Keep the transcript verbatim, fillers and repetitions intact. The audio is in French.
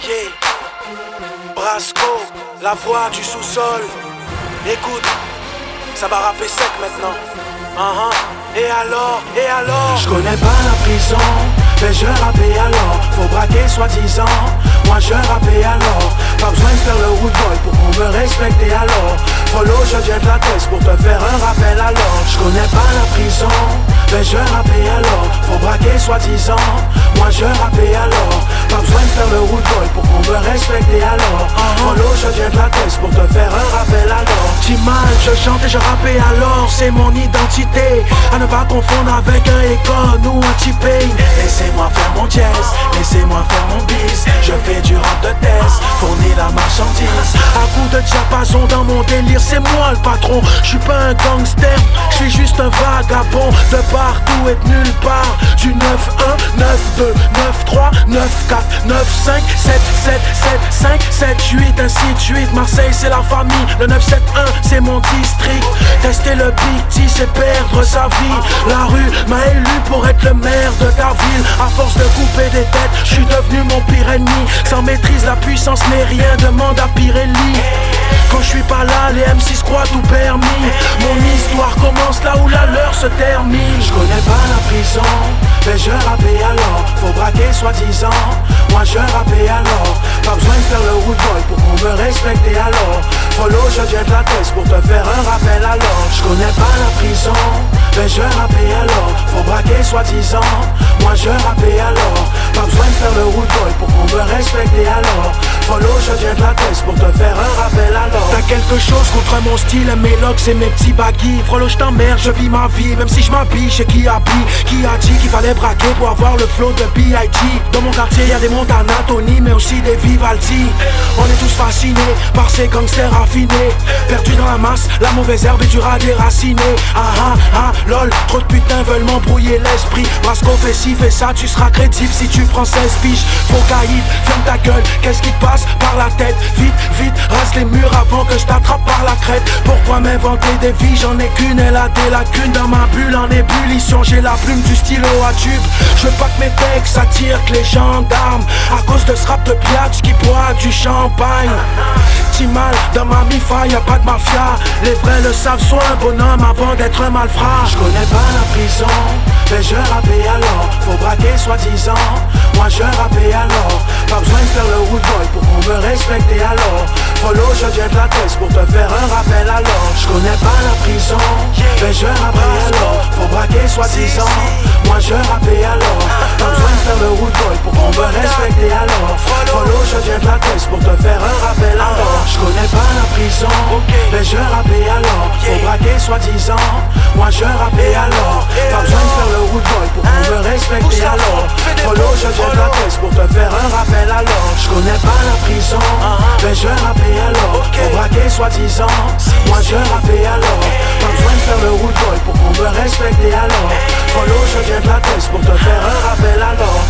Yeah. Brasco, la voix du sous-sol. Écoute, ça va rapper sec maintenant. Uh-huh. Et alors, et alors? Je connais pas la prison, mais je rappais alors. Faut braquer soi-disant, moi je rappais alors. Pas besoin de faire le root boy pour qu'on me respecte alors. Follow, je viens de la tête pour te faire un rappel alors. Je connais pas la prison, mais je rappais alors. Faut braquer soi-disant, moi je rappais alors. Pas besoin de faire le root boy pour qu'on me respecte alors. Follow, je viens de la tête pour te faire un rappel alors. Timal, je chante et je rappais alors, c'est mon identité. À ne pas confondre avec un Econ ou un T-Pain. Laissez-moi faire mon jazz, laissez-moi faire mon bis. Je fais du rap de thèse, fournis la marchandise. À coup de diapason dans mon délire, c'est moi le patron. J'suis pas un gangster, j'suis juste un vagabond. De partout et de nulle part. Du neuf un, neuf deux, neuf trois, neuf quatre, neuf cinq, sept sept, sept cinq, sept huit, ainsi de suite. Marseille c'est la famille, le neuf sept un c'est mon district. Tester le Big T c'est perdre sa vie. La rue m'a élu pour être le maire de ta ville. À force de couper des têtes, j'suis devenu mon pire ennemi. Sans maîtrise la puissance n'est rien, demande à Pirelli. Quand je suis pas là, les M six croient tout permis. Mon histoire commence là où la leur se termine. Je connais pas la prison, mais je rappais alors. Faut braquer soi-disant, moi je rappais alors. Pas besoin de faire le root boy pour qu'on me respecte alors. Follow, je viens de la tête pour te faire un rappel alors. Je connais pas la prison, mais je rappais alors. Faut braquer soi-disant, moi je rappais alors. Pas besoin de faire le root boy pour qu'on me respecte alors. Follow, je viens de la tête pour te faire un rappel alors. T'as quelque chose contre mon style, mes locks et mes petits baggy. Frollo, je t'emmerde, je vis ma vie. Même si je m'habille, chez qui habille. Qui a dit qu'il fallait braquer pour avoir le flow de B I G? Dans mon quartier y'a des Montana, Tony, mais aussi des Vivaldi. On est tous fascinés par ces gangsters raffinés. Perdus dans la masse, la mauvaise herbe est dure à déraciner. Ah ah ah, lol, trop de putains veulent m'embrouiller l'esprit. Brasco fait ci, fait ça, tu seras crédible si tu prends seize piges. Faux caïd, ferme ta gueule, qu'est-ce qui te passe par la tête? Vite, vite, rase les murs avant que je t'attrape par la crête. Pourquoi m'inventer des vies? J'en ai qu'une, elle a des lacunes. Dans ma bulle en ébullition, j'ai la plume du stylo à tube. Je veux pas que mes textes attirent que les gendarmes. À cause de ce rap de piatch qui boit du champagne. Timal, dans ma mi-fa, y'a pas de mafia. Les vrais le savent, sois un bonhomme avant d'être un malfrat. Je connais pas la prison, mais je rappais alors. Faut braquer soi-disant, moi je rappais alors. Pas besoin de faire le root boy pour qu'on me respecte alors. Follow, je viens de la tête pour te faire un rappel alors. Je connais pas la prison, mais je rappais alors. Faut braquer soi-disant, moi je rappais alors. Pas besoin de faire le root boy pour qu'on me respecte alors. Follow, je viens de la tête pour te faire un rappel alors. Je connais pas la prison, mais je rappais alors. Faut braquer soi-disant, moi je rappais alors. Pas besoin de faire le root boy pour qu'on me respecte alors. Follow, je viens de la tête pour te faire un rappel alors. Je connais pas la prison, mais je rappais alors. Faut braquer soi-disant, moi je rappais alors. Pas besoin de faire le root boy pour qu'on me respecte alors. Follow, je viens de la tête pour te faire un rappel alors.